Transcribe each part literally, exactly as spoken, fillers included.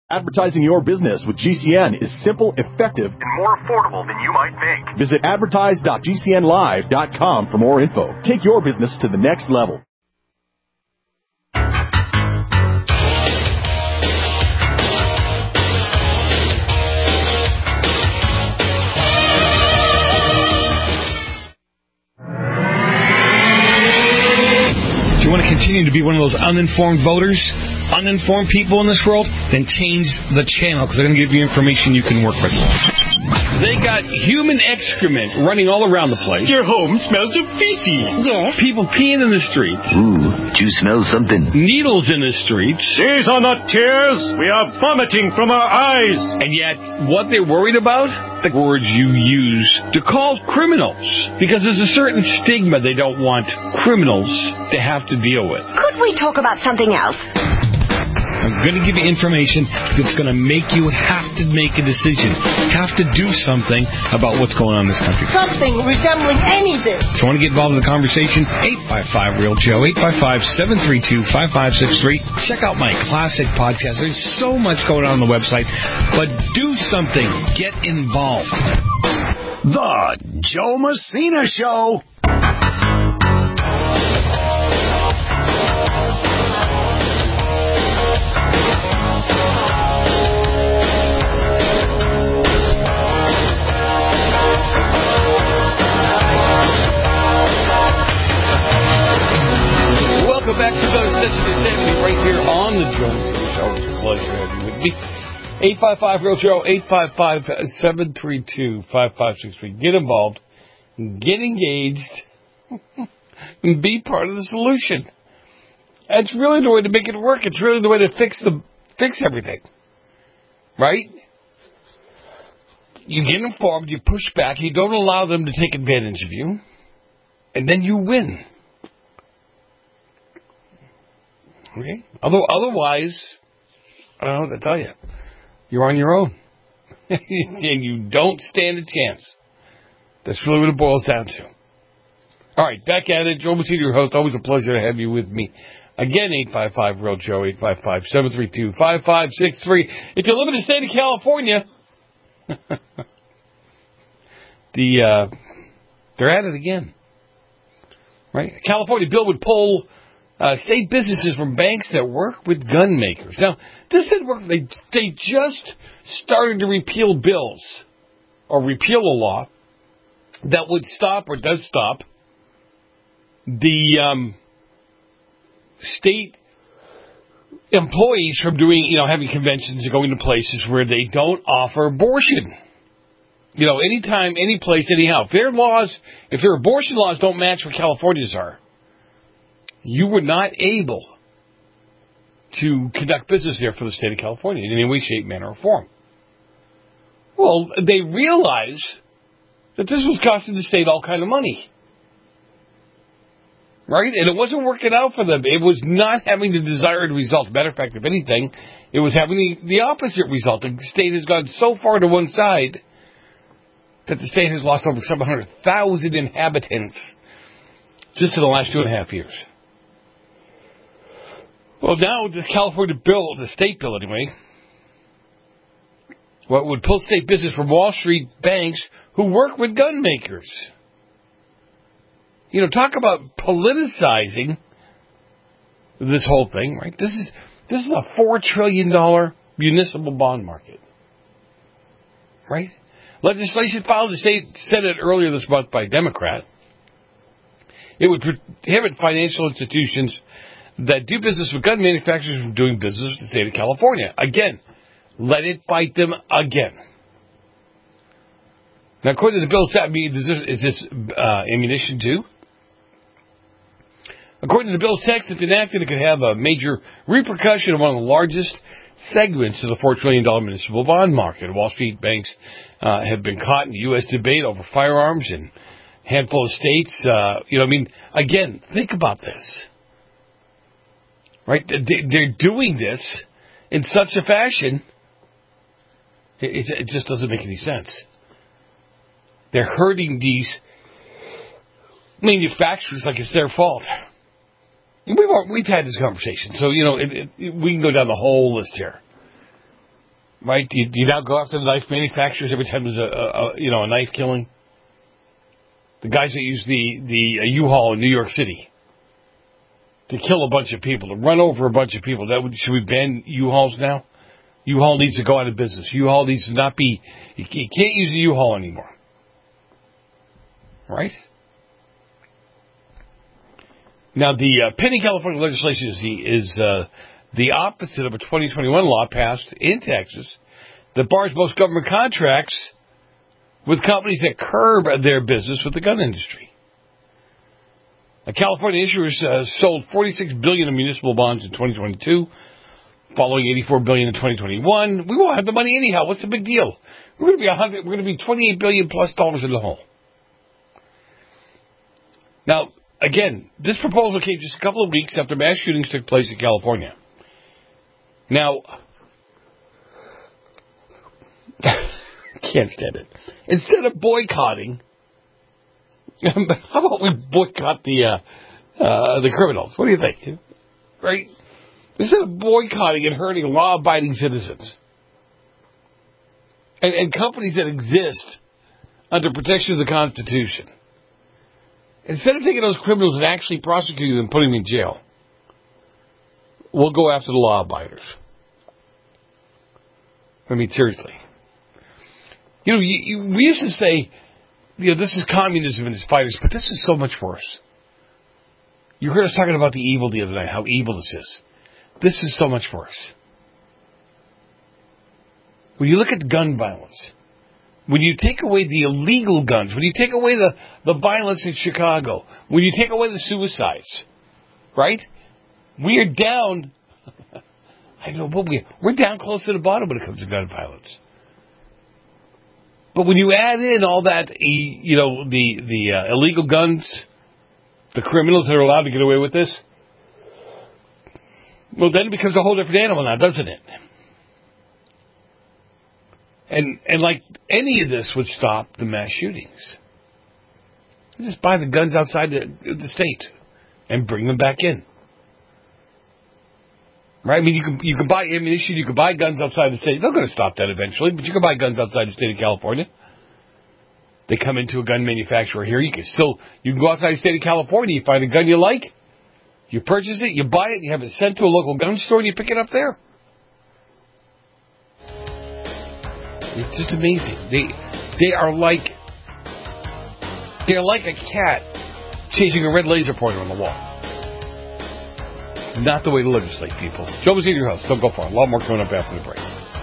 Advertising your business with G C N is simple, effective, and more affordable than you might think. Visit advertise dot g c n live dot com for more info. Take your business to the next level. You want to continue to be one of those uninformed voters, uninformed people in this world, then change the channel because they're going to give you information you can work with. They got human excrement running all around the place. Your home smells of feces. Yes. People peeing in the streets. Ooh, do you smell something? Needles in the streets. These are not tears. We are vomiting from our eyes. And yet, what they're worried about? The words you use to call criminals. Because there's a certain stigma they don't want criminals to have to deal with. Could we talk about something else? I'm going to give you information that's going to make you have to make a decision, have to do something about what's going on in this country. Something resembling anything. If you want to get involved in the conversation, eight five five, real Joe, eight five five, seven three two, five five six three. Check out my classic podcast. There's so much going on on the website, but do something. Get involved. The Joe Messina Show. Welcome back to another session of Insanity right here on the Joe Messina Show. It's a pleasure having you with me. eight five five, real Joe, eight five five, seven three two, five five six three. Get involved, get engaged, and be part of the solution. That's really the way to make it work. It's really the way to fix the fix everything. Right? You get informed, you push back, you don't allow them to take advantage of you, and then you win. Okay? Otherwise, I don't know what to tell you. You're on your own. And you don't stand a chance. That's really what it boils down to. All right, back at it. Joe Messina, your host. Always a pleasure to have you with me. Again, eight five five, real Joe, eight five five, seven three two, five five six three. If you live in the state of California, the uh, they're at it again. Right? A California bill would pull Uh, state businesses from banks that work with gun makers. Now, this didn't work. They, they just started to repeal bills or repeal a law that would stop or does stop the um, state employees from doing, you know, having conventions and going to places where they don't offer abortion. You know, anytime, any place, anyhow. If their laws, if their abortion laws don't match what California's are, you were not able to conduct business there for the state of California in any way, shape, manner, or form. Well, they realized that this was costing the state all kind of money. Right? And it wasn't working out for them. It was not having the desired result. Matter of fact, if anything, it was having the, the opposite result. The state has gone so far to one side that the state has lost over seven hundred thousand inhabitants just in the last two and a half years. Well, now the California bill, the state bill anyway, what would pull state business from Wall Street banks who work with gun makers. You know, talk about politicizing this whole thing, right? This is this is a four trillion dollars municipal bond market, right? Legislation filed in the state Senate earlier this month by a Democrat. It would prohibit financial institutions that do business with gun manufacturers from doing business with the state of California. Again, let it bite them again. Now, according to the bill, is this uh, ammunition too? According to the bill's text, if enacted, it could have a major repercussion on one of the largest segments of the four trillion dollars municipal bond market. Wall Street banks uh, have been caught in the U S debate over firearms in a handful of states. Uh, you know, I mean, again, think about this. Right? They're doing this in such a fashion, it just doesn't make any sense. They're hurting these manufacturers like it's their fault. We've we've had this conversation, so you know it, it, we can go down the whole list here. Right? Do you, do you now go after the knife manufacturers every time there's a, a, a you know a knife killing? The guys that use the the uh, U-Haul in New York City to kill a bunch of people, to run over a bunch of people. That would, should we ban U-Hauls now? U-Haul needs to go out of business. U-Haul needs to not be. You can't use the U-Haul anymore. Right? Now, the uh, pending California legislation is the, is, uh, the opposite of a twenty twenty-one law passed in Texas that bars most government contracts with companies that curb their business with the gun industry. Now, California issuers uh, sold forty-six billion dollars in municipal bonds in twenty twenty-two, following eighty-four billion dollars in twenty twenty-one. We won't have the money anyhow. What's the big deal? We're going to be one hundred. We're going to be twenty-eight billion dollars plus dollars in the hole. Now, again, this proposal came just a couple of weeks after mass shootings took place in California. Now, can't stand it. Instead of boycotting, how about we boycott the uh, uh, the criminals? What do you think? Right? Instead of boycotting and hurting law-abiding citizens and, and companies that exist under protection of the Constitution, instead of taking those criminals and actually prosecuting them and putting them in jail, we'll go after the law-abiders. I mean, seriously. You know, you, you, we used to say, you know, this is communism and its fighters, but this is so much worse. You heard us talking about the evil the other night, how evil this is. This is so much worse. When you look at gun violence, when you take away the illegal guns, when you take away the, the violence in Chicago, when you take away the suicides, right? We are down, I don't know what we we're down close to the bottom when it comes to gun violence. But when you add in all that, you know, the, the uh, illegal guns, the criminals that are allowed to get away with this, well, then it becomes a whole different animal now, doesn't it? And and like any of this would stop the mass shootings. You just buy the guns outside the, the state and bring them back in. Right? I mean, you can you can buy ammunition, you can buy guns outside the state. They're going to stop that eventually, but you can buy guns outside the state of California. They come into a gun manufacturer here. You can still you can go outside the state of California. You find a gun you like, you purchase it, you buy it, you have it sent to a local gun store, and you pick it up there. It's just amazing. They they are like they're like a cat chasing a red laser pointer on the wall. Not the way to legislate, people. Joe Mazzini, your host. Don't go far. A lot more coming up after the break.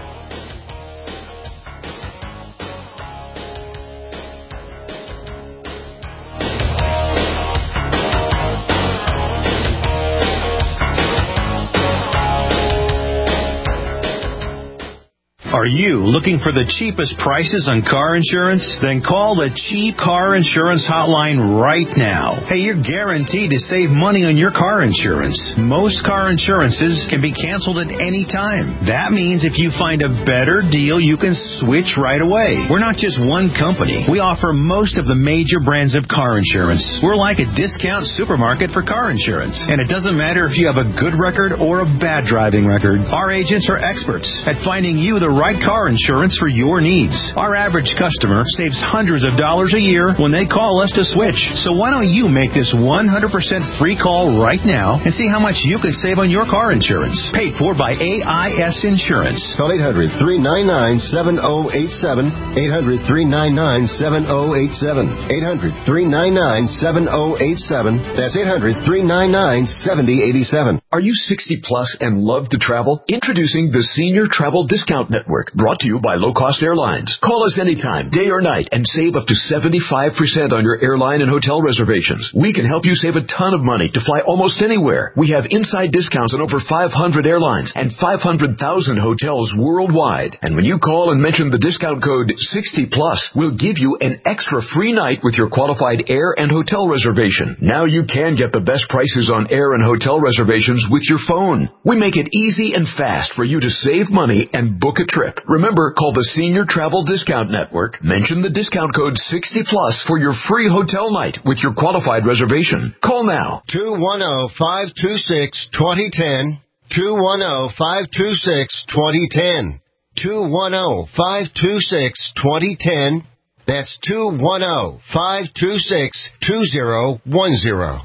Are you looking for the cheapest prices on car insurance? Then call the Cheap Car Insurance Hotline right now. Hey, you're guaranteed to save money on your car insurance. Most car insurances can be canceled at any time. That means if you find a better deal, you can switch right away. We're not just one company. We offer most of the major brands of car insurance. We're like a discount supermarket for car insurance. And it doesn't matter if you have a good record or a bad driving record. Our agents are experts at finding you the right car insurance for your needs. Our average customer saves hundreds of dollars a year when they call us to switch. So why don't you make this one hundred percent free call right now and see how much you can save on your car insurance. Paid for by A I S Insurance. Call eight hundred, three nine nine, seven oh eight seven. eight hundred, three nine nine, seven oh eight seven. eight hundred, three nine nine, seven oh eight seven. That's eight hundred, three nine nine, seven oh eight seven. Are you sixty plus and love to travel? Introducing the Senior Travel Discount Network, brought to you by Low Cost Airlines. Call us anytime, day or night, and save up to seventy-five percent on your airline and hotel reservations. We can help you save a ton of money to fly almost anywhere. We have inside discounts on over five hundred airlines and five hundred thousand hotels worldwide. And when you call and mention the discount code sixty plus, we'll give you an extra free night with your qualified air and hotel reservation. Now you can get the best prices on air and hotel reservations with your phone. We make it easy and fast for you to save money and book a trip. Remember, call the Senior Travel Discount Network. Mention the discount code sixty plus for your free hotel night with your qualified reservation. Call now. two one zero, five two six, two zero one zero. two one zero, five two six, two zero one zero. two one zero, five two six, two zero one zero. That's two one zero, five two six, two zero one zero.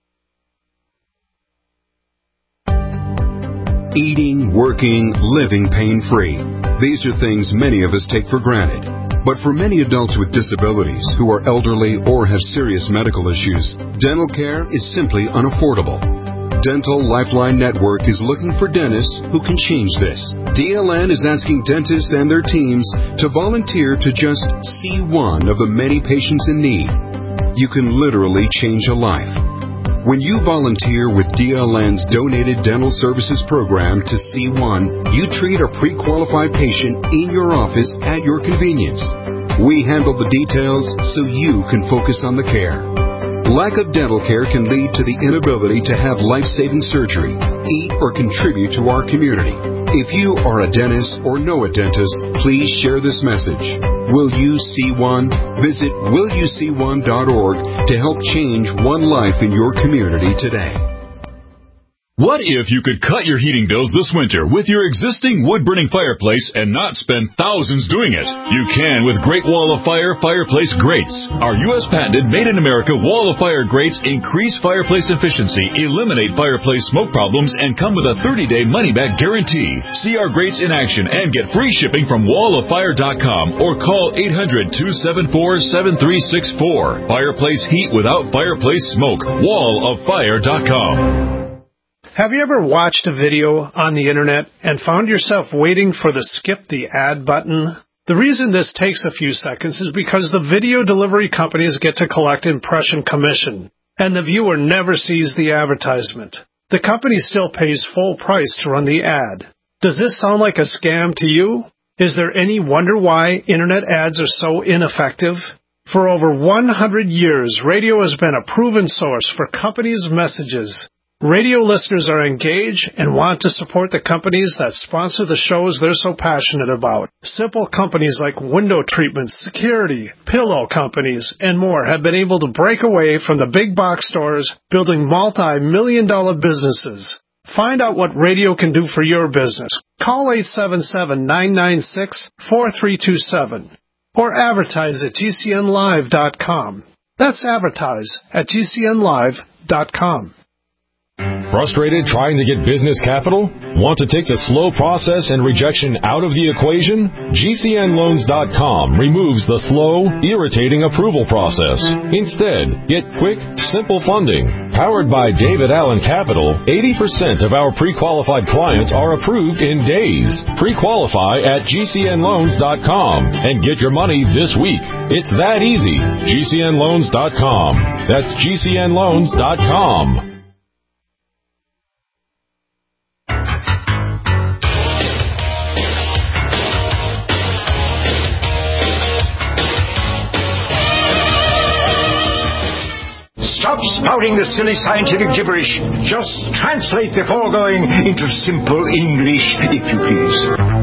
Eating, working, living pain-free. These are things many of us take for granted. But for many adults with disabilities who are elderly or have serious medical issues, dental care is simply unaffordable. Dental Lifeline Network is looking for dentists who can change this. D L N is asking dentists and their teams to volunteer to just see one of the many patients in need. You can literally change a life. When you volunteer with D L N's Donated Dental Services Program to C one, you treat a pre-qualified patient in your office at your convenience. We handle the details so you can focus on the care. Lack of dental care can lead to the inability to have life-saving surgery, eat, or contribute to our community. If you are a dentist or know a dentist, please share this message. Will you see one? Visit will you see one dot org to help change one life in your community today. What if you could cut your heating bills this winter with your existing wood-burning fireplace and not spend thousands doing it? You can with Great Wall of Fire Fireplace Grates. Our U S patented made-in-America Wall of Fire grates increase fireplace efficiency, eliminate fireplace smoke problems, and come with a thirty-day money-back guarantee. See our grates in action and get free shipping from wall of fire dot com or call eight hundred, two seven four, seven three six four. Fireplace heat without fireplace smoke. wall of fire dot com. Have you ever watched a video on the internet and found yourself waiting for the skip the ad button? The reason this takes a few seconds is because the video delivery companies get to collect impression commission, and the viewer never sees the advertisement. The company still pays full price to run the ad. Does this sound like a scam to you? Is there any wonder why internet ads are so ineffective? For over one hundred years, radio has been a proven source for companies' messages. Radio listeners are engaged and want to support the companies that sponsor the shows they're so passionate about. Simple companies like window treatments, security, pillow companies, and more have been able to break away from the big box stores, building multi-million dollar businesses. Find out what radio can do for your business. Call eight seven seven, nine nine six, four three two seven or advertise at G C N live dot com. That's advertise at G C N live dot com. Frustrated trying to get business capital? Want to take the slow process and rejection out of the equation? G C N loans dot com removes the slow, irritating approval process. Instead, get quick, simple funding. Powered by David Allen Capital, eighty percent of our pre-qualified clients are approved in days. Pre-qualify at G C N loans dot com and get your money this week. It's that easy. G C N loans dot com. That's G C N loans dot com. Stop spouting the silly scientific gibberish. Just translate the foregoing into simple English, if you please.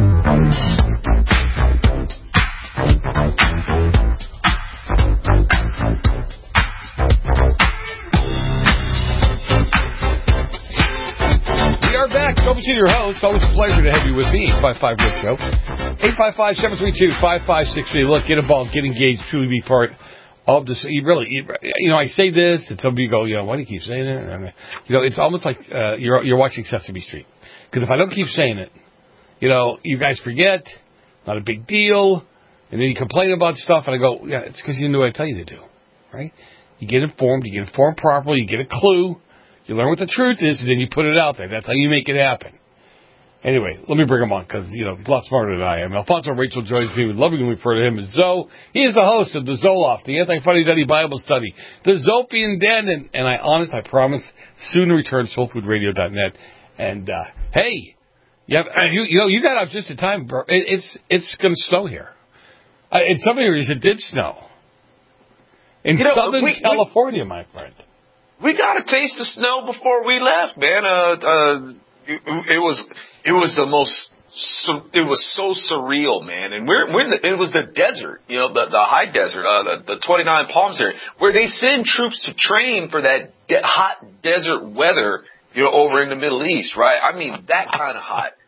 We are back. Joe Messina, your host. Always a pleasure to have you with me. eight five five, W I C K, Show. eight five five, seven three two, five five six three. Look, get involved, get engaged, truly be part of this. You really, you, you know, I say this, and some people go, you know, why do you keep saying it? And, you know, it's almost like uh, you're you're watching Sesame Street. Because if I don't keep saying it, you know, you guys forget, not a big deal, and then you complain about stuff, and I go, yeah, it's because you knew what I tell you to do, right? You get informed, you get informed properly, you get a clue, you learn what the truth is, and then you put it out there. That's how you make it happen. Anyway, let me bring him on, because, you know, he's a lot smarter than I am. Alfonso Rachel joins me. We lovingly refer to him as Zoe. He is the host of the Zoloft, the Anti-Funny Duddy Bible Study, the Zopian Den, and, and I honest, I promise, soon return soul food radio dot net. And, uh, hey, you, have, you, you know, you got out just in time, bro. It, it's it's going to snow here. Uh, in some areas, it did snow. In you know, Southern we, California, we, my friend. We got a taste of snow before we left, man. Uh, uh, it, it was... It was the most, it was so surreal, man. And we're, we're in the, it was the desert, you know, the, the high desert, uh, the, the twenty-nine Palms area, where they send troops to train for that de- hot desert weather, you know, over in the Middle East, right? I mean, that kind of hot.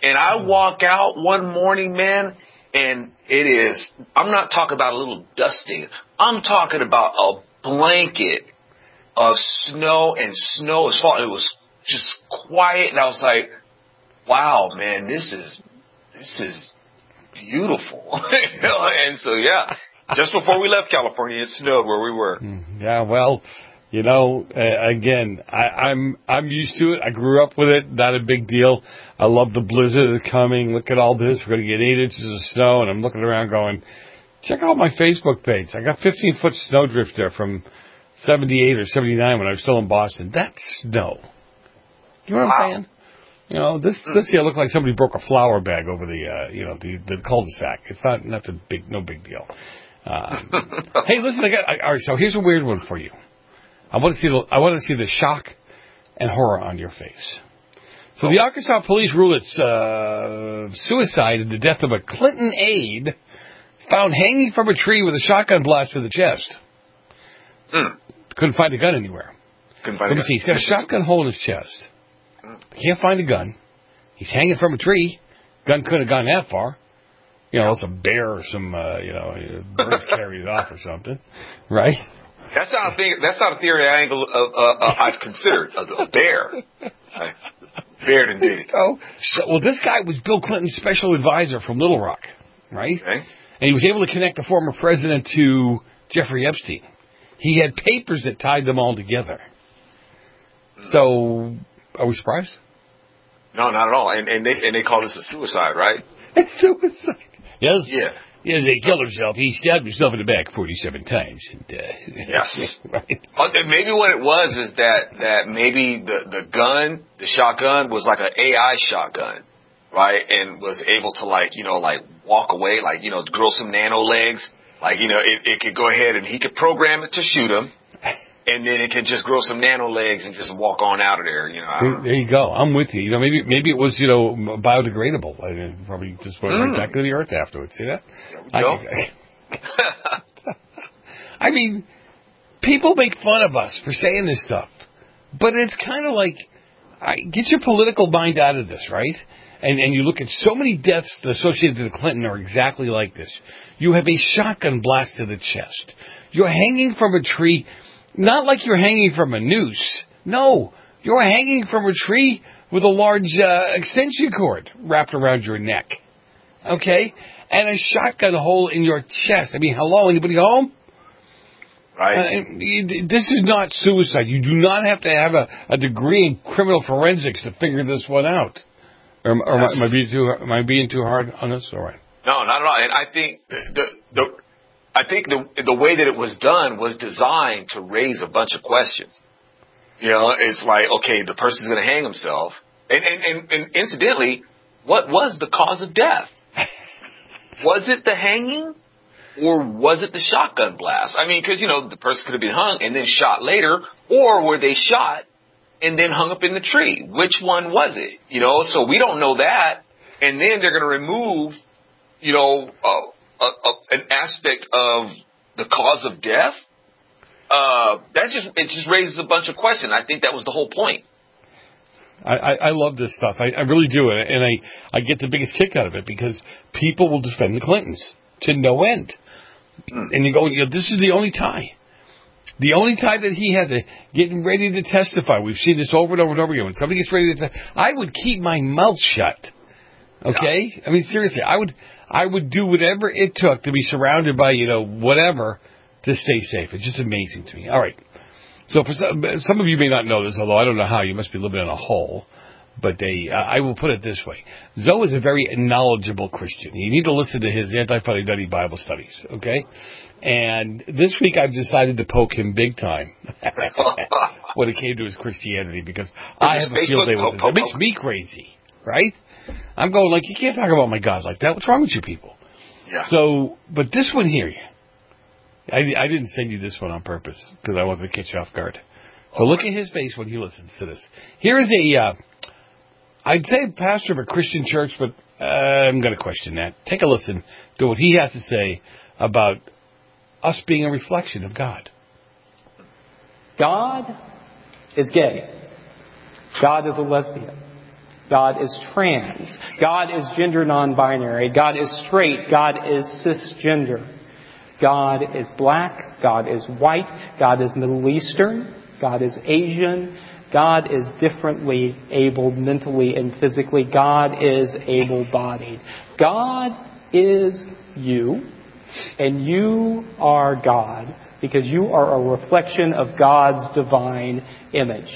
And I walk out one morning, man, and it is, I'm not talking about a little dusting. I'm talking about a blanket of snow, and snow is falling. It was just quiet, and I was like, wow, man, this is, this is beautiful. You know? And so, yeah, just before we left California, it snowed where we were. Yeah, well, you know, uh, again, I, I'm I'm used to it. I grew up with it. Not a big deal. I love the blizzard that's coming. Look at all this. We're going to get eight inches of snow, and I'm looking around going, check out my Facebook page. I got fifteen-foot snowdrift there from seventy-eight or seventy-nine when I was still in Boston. That's snow. You know what wow. I'm saying? You know, this this year looked like somebody broke a flour bag over the, uh, you know, the, the cul-de-sac. It's not, not a big, no big deal. Um, hey, listen, I got, I, all right, so here's a weird one for you. I want to see the, I want to see the shock and horror on your face. So the Arkansas police rule it's uh, suicide in the death of a Clinton aide found hanging from a tree with a shotgun blast to the chest. Mm. Couldn't find a gun anywhere. Couldn't find Let me a gun. see. He's got a shotgun hole in his chest. Can't find a gun. He's hanging from a tree. Gun couldn't have gone that far. You know, some bear or some, uh, you know, bird carried it off or something, right? That's not a thing. That's not a theory angle uh, uh, uh, I've considered. A, a bear, right. Bear didn't do it. Oh, so, well, this guy was Bill Clinton's special advisor from Little Rock, right? Okay. And he was able to connect the former president to Jeffrey Epstein. He had papers that tied them all together. So, are we surprised? No, not at all. And and they and they call this a suicide, right? It's suicide. Yes. Yeah. Yes, he killed himself. He stabbed himself in the back forty-seven times. And, uh, yes. Right. Uh, maybe what it was is that, that maybe the, the gun, the shotgun, was like an A I shotgun, right? And was able to, like, you know, like walk away, like, you know, grow some nano legs. Like, you know, it, it could go ahead and he could program it to shoot him. And then it could just grow some nano legs and just walk on out of there, you know. I don't know. There you go. I'm with you. You know, maybe maybe it was, you know, biodegradable. I mean, probably just went Mm. right back to the earth afterwards. See that? There we go. I, I mean, people make fun of us for saying this stuff, but it's kind of like, I, get your political mind out of this, right? And and you look at so many deaths associated to the Clinton are exactly like this. You have a shotgun blast to the chest. You're hanging from a tree. Not like you're hanging from a noose. No, you're hanging from a tree with a large uh, extension cord wrapped around your neck. Okay? And a shotgun hole in your chest. I mean, hello, anybody home? Right. Uh, you, this is not suicide. You do not have to have a, a degree in criminal forensics to figure this one out. Or, or yes. am, I being too, am I being too hard on this? All right. No, not at all. And I think the the... I think the the way that it was done was designed to raise a bunch of questions. You know, it's like, okay, the person's going to hang himself. And, and, and, and incidentally, what was the cause of death? Was it the hanging or was it the shotgun blast? I mean, because, you know, the person could have been hung and then shot later, or were they shot and then hung up in the tree? Which one was it? You know, so we don't know that. And then they're going to remove, you know, uh, A, a, an aspect of the cause of death, uh, that just it just raises a bunch of questions. I think that was the whole point. I, I, I love this stuff. I, I really do, and I, I get the biggest kick out of it because people will defend the Clintons to no end. Mm. And you go, you know, this is the only tie. The only tie that he had to getting ready to testify. We've seen this over and over and over again. When somebody gets ready to testify, I would keep my mouth shut. Okay? Yeah. I mean, seriously, I would... I would do whatever it took to be surrounded by, you know, whatever to stay safe. It's just amazing to me. All right. So for some, some of you may not know this, although I don't know how. You must be living in a hole. But they, uh, I will put it this way. Zoe is a very knowledgeable Christian. You need to listen to his Anti-Funny Bible studies, okay? And this week I've decided to poke him big time when it came to his Christianity because I have a field day with it. It makes me crazy, right? I'm going like, you can't talk about my God like that. What's wrong with you people? Yeah. So, but this one here, I, I didn't send you this one on purpose because I wanted to catch you off guard. So look at his face when he listens to this. Here is a, uh, I'd say pastor of a Christian church, but uh, I'm going to question that. Take a listen to what he has to say about us being a reflection of God. God is gay. God is a lesbian. God is trans. God is gender non-binary. God is straight. God is cisgender. God is black. God is white. God is Middle Eastern. God is Asian. God is differently abled mentally and physically. God is able-bodied. God is you, and you are God, because you are a reflection of God's divine image.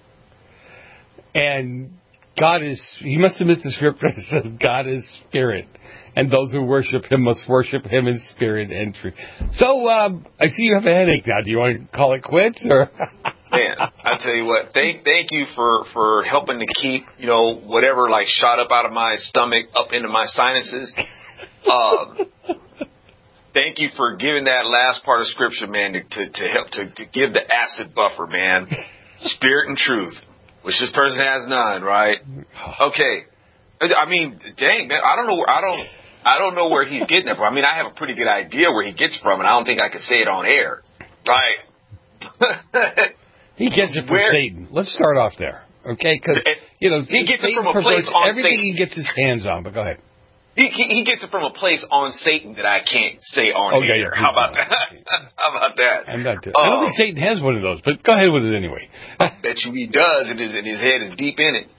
And God is, he must have missed the scripture that says God is spirit, and those who worship him must worship him in spirit and truth. So, um, I see you have a headache now. Do you want to call it quits, or? Man, I tell you what, thank thank you for, for helping to keep, you know, whatever, like, shot up out of my stomach up into my sinuses. Um, thank you for giving that last part of Scripture, man, to, to, to help, to, to give the acid buffer, man. Spirit and truth, which this person has none, right? Okay. I mean, dang, man, I don't know, I don't, I don't know where he's getting it from. I mean, I have a pretty good idea where he gets from, and I don't think I could say it on air, right? He gets it from Where, Satan. Let's start off there, okay? Because, you know, he gets Satan it from a place on everything Satan. he gets his hands on, but go ahead. He, he, he gets it from a place on Satan that I can't say on okay, here. Yeah, How about that? How about that? I'm not, uh, I don't think Satan has one of those, but go ahead with it anyway. I bet you he does, and his, and his head is deep in it.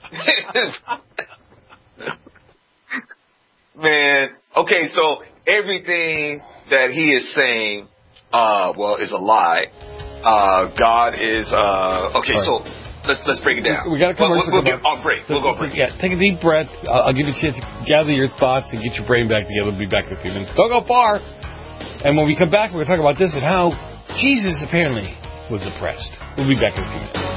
Man, okay, so everything that he is saying, uh, well, is a lie. Uh, God is, uh, okay, right. So let's let's break it down. We, we got to come we'll, we'll, we'll get on break. So, we'll go on break. Yeah, take a deep breath. Uh, I'll give you a chance to gather your thoughts and get your brain back together. We'll be back in a few minutes. Don't go far. And when we come back, we're going to talk about this and how Jesus apparently was oppressed. We'll be back in a few minutes.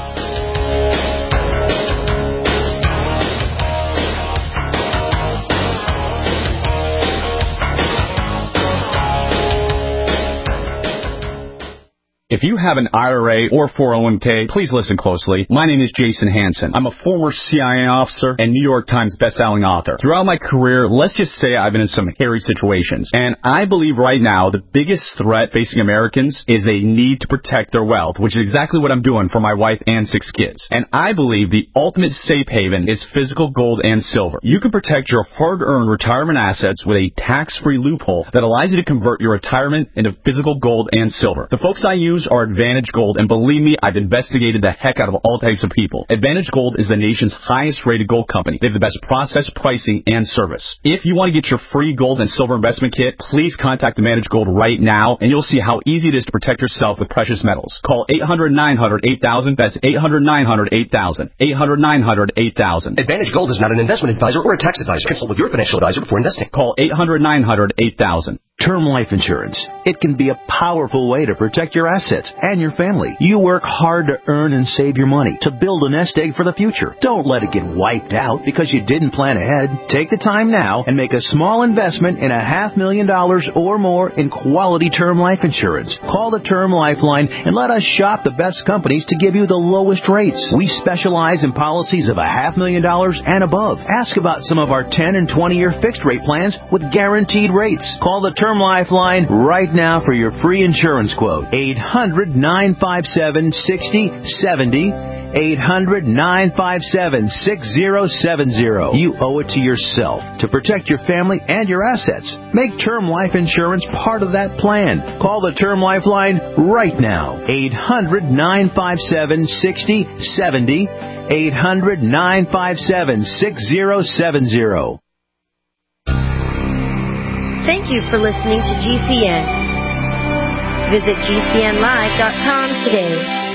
If you have an I R A or four oh one k, please listen closely. My name is Jason Hansen. I'm a former C I A officer and New York Times bestselling author. Throughout my career, let's just say I've been in some hairy situations. And I believe right now the biggest threat facing Americans is they need to protect their wealth, which is exactly what I'm doing for my wife and six kids. And I believe the ultimate safe haven is physical gold and silver. You can protect your hard-earned retirement assets with a tax-free loophole that allows you to convert your retirement into physical gold and silver. The folks I use are Advantage Gold, and believe me, I've investigated the heck out of all types of people. Advantage Gold is the nation's highest-rated gold company. They have the best process, pricing, and service. If you want to get your free gold and silver investment kit, please contact Advantage Gold right now, and you'll see how easy it is to protect yourself with precious metals. Call eight hundred, nine hundred, eight thousand. That's eight hundred, nine hundred, eight thousand. eight hundred, nine hundred, eight thousand. Advantage Gold is not an investment advisor or a tax advisor. Consult with your financial advisor before investing. Call eight hundred, nine hundred, eight thousand. Term life insurance. It can be a powerful way to protect your assets and your family. You work hard to earn and save your money to build a nest egg for the future. Don't let it get wiped out because you didn't plan ahead. Take the time now and make a small investment in a half million dollars or more in quality term life insurance. Call the Term Lifeline and let us shop the best companies to give you the lowest rates. We specialize in policies of a half million dollars and above. Ask about some of our ten and twenty year fixed rate plans with guaranteed rates. Call the Term Lifeline right now for your free insurance quote. eight hundred, nine five seven, six zero seven zero. eight hundred, nine five seven, six zero seven zero. You owe it to yourself to protect your family and your assets. Make term life insurance part of that plan. Call the Term Lifeline right now. eight hundred, nine five seven, six zero seven zero. eight hundred, nine five seven, six zero seven zero. Thank you for listening to G C N. Visit G C N live dot com today.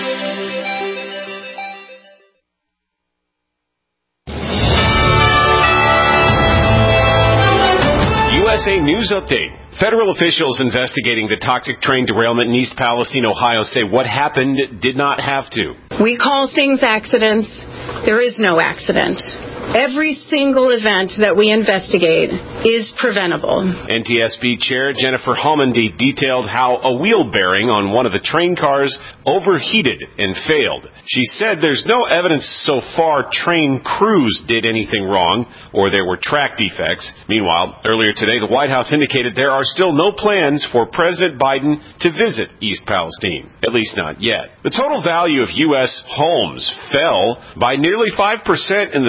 U S A News Update. Federal officials investigating the toxic train derailment in East Palestine, Ohio, say what happened did not have to. We call things accidents. There is no accident. Every single event that we investigate is preventable. N T S B Chair Jennifer Homendy detailed how a wheel bearing on one of the train cars overheated and failed. She said there's no evidence so far train crews did anything wrong or there were track defects. Meanwhile, earlier today, the White House indicated there are still no plans for President Biden to visit East Palestine, at least not yet. The total value of U S homes fell by nearly five percent in the second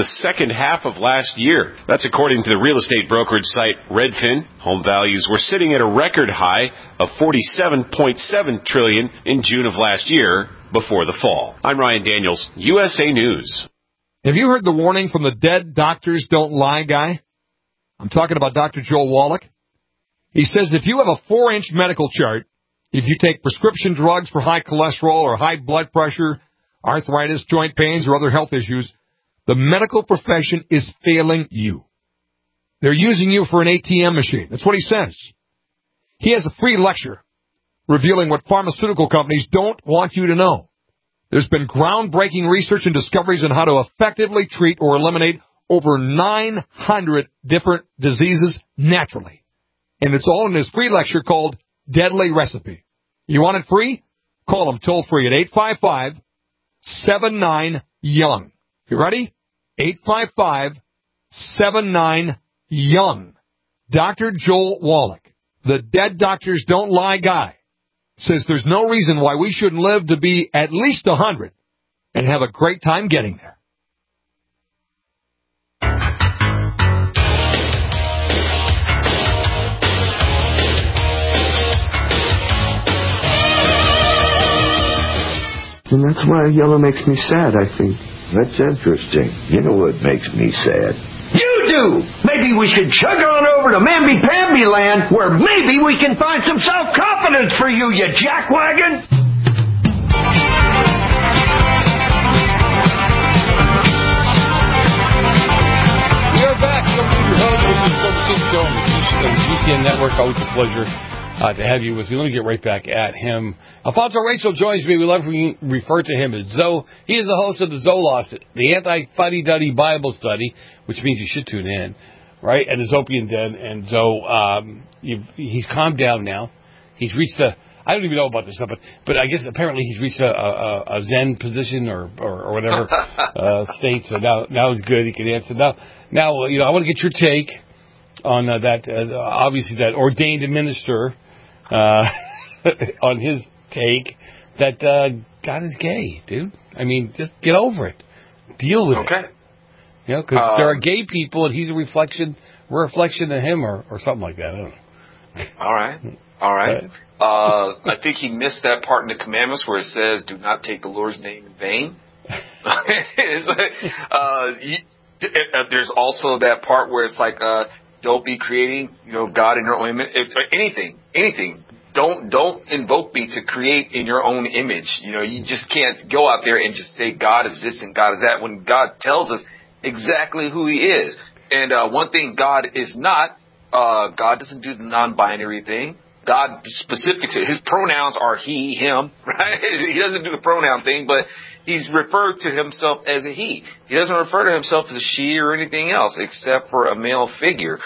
second half of last year. That's according to the real estate brokerage site Redfin. Home values were sitting at a record high of forty-seven point seven trillion dollars in June of last year before the fall. I'm Ryan Daniels, U S A News. Have you heard the warning from the dead doctors don't lie guy? I'm talking about Doctor Joel Wallach. He says if you have a four-inch medical chart, if you take prescription drugs for high cholesterol or high blood pressure, arthritis, joint pains, or other health issues, the medical profession is failing you. They're using you for an A T M machine. That's what he says. He has a free lecture revealing what pharmaceutical companies don't want you to know. There's been groundbreaking research and discoveries on how to effectively treat or eliminate over nine hundred different diseases naturally. And it's all in his free lecture called Deadly Recipe. You want it free? Call him toll free at eight five five, seven nine, young. You ready? eight five five, seven nine, young. Doctor Joel Wallach, the Dead Doctors Don't Lie guy, says there's no reason why we shouldn't live to be at least one hundred and have a great time getting there. And that's why yellow makes me sad, I think. That's interesting. You know what makes me sad? You do! Maybe we should chug on over to Mamby-Pamby land, where maybe we can find some self-confidence for you, you jackwagon! We are back. Welcome to your host. This is Silver King Show on the G C N Network. Always a pleasure uh, to have you with me. Let me get right back at him. Alfonso Rachel joins me. We love to refer to him as Zoe. He is the host of the Zolos, the anti-fuddy-duddy Bible study, which means you should tune in, right? And the Zopian Den. And Zoe, um, you've, he's calmed down now. He's reached a, I don't even know about this stuff, but, but I guess apparently he's reached a, a, a Zen position or, or, or whatever uh, state. So now, now he's good. He can answer. Now, now you know, I want to get your take on uh, that, uh, obviously that ordained minister, uh, on his take that uh, God is gay, dude. I mean, just get over it. Deal with okay. it. You know, because um, there are gay people, and he's a reflection, we're a reflection of him, or, or something like that. I don't know. All right. All right. Uh, I think he missed that part in the commandments where it says, do not take the Lord's name in vain. It's like, uh, you, uh, there's also that part where it's like, uh, don't be creating, you know, God in your own image. Anything, anything. Don't don't invoke me to create in your own image. You know, you just can't go out there and just say God is this and God is that when God tells us exactly who He is. And uh, one thing God is not, uh, God doesn't do the non-binary thing. God specific to his pronouns are he, him, right? He doesn't do the pronoun thing, but he's referred to himself as a he. He doesn't refer to himself as a she or anything else except for a male figure.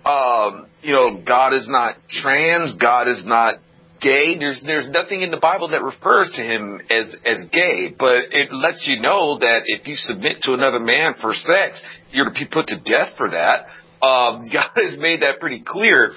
Um, you know, God is not trans. God is not gay. There's there's nothing in the Bible that refers to him as as gay, but it lets you know that if you submit to another man for sex, you're to be put to death for that. Um, God has made that pretty clear.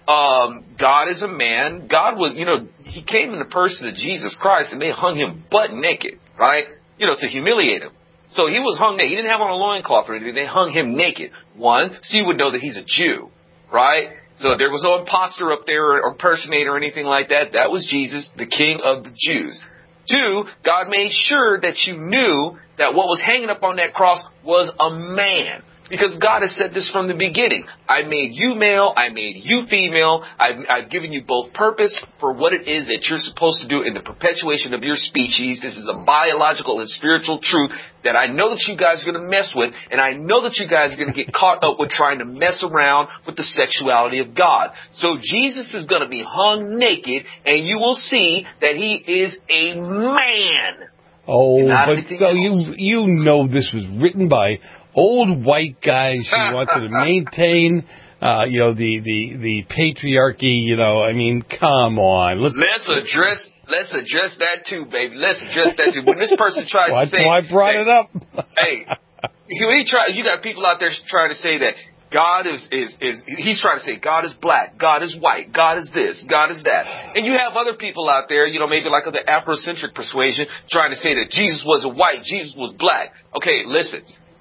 Um, God is a man. God was, you know, he came in the person of Jesus Christ and they hung him butt naked, right? You know, to humiliate him. So he was hung naked. He didn't have on a loincloth or anything. They hung him naked. One, so you would know that he's a Jew, right? So there was no imposter up there or impersonator or anything like that. That was Jesus, the King of the Jews. Two, God made sure that you knew that what was hanging up on that cross was a man. Because God has said this from the beginning. I made you male. I made you female. I've, I've given you both purpose for what it is that you're supposed to do in the perpetuation of your species. This is a biological and spiritual truth that I know that you guys are going to mess with. And I know that you guys are going to get caught up with trying to mess around with the sexuality of God. So Jesus is going to be hung naked and you will see that he is a man. Oh, but so you, you know this was written by old white guys who wanted to maintain, uh, you know, the, the, the patriarchy, you know, I mean, come on. Let's, let's address, let's address that too, baby. Let's address that too. When this person tries well, to say. That's why I brought hey, it up. hey, when he try, you got people out there trying to say that God is, is, is, he's trying to say God is black, God is white, God is this, God is that. And you have other people out there, you know, maybe like of the Afrocentric persuasion, trying to say that Jesus wasn't white, Jesus was black. Okay, listen.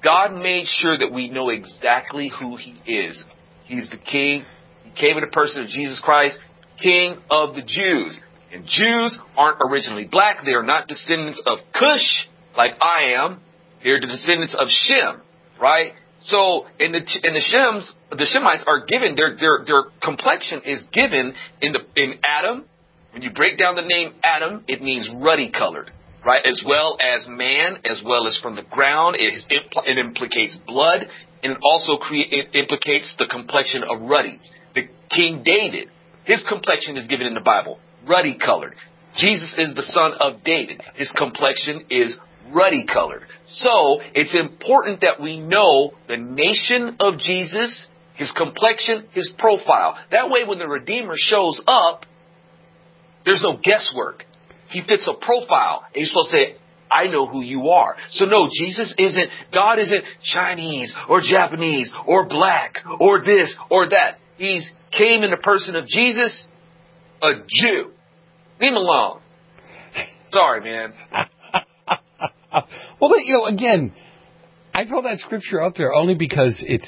God made sure that we know exactly who he is. He's the king. He came in the person of Jesus Christ, King of the Jews. And Jews aren't originally black. They are not descendants of Cush like I am. They're the descendants of Shem, right? So in the in the Shems, the Shemites are given their their their complexion is given in the in Adam. When you break down the name Adam, it means ruddy colored, right? As well as man, as well as from the ground. It, is, it implicates blood, and it also create, it implicates the complexion of ruddy. The King David, his complexion is given in the Bible, ruddy colored. Jesus is the son of David. His complexion is ruddy colored. So it's important that we know the nation of Jesus, his complexion, his profile. That way when the Redeemer shows up, there's no guesswork. He fits a profile. And you're supposed to say, I know who you are. So no, Jesus isn't, God isn't Chinese or Japanese or black or this or that. He's came in the person of Jesus, a Jew. Leave him alone. Sorry, man. Well, but, you know, again, I throw that scripture out there only because it's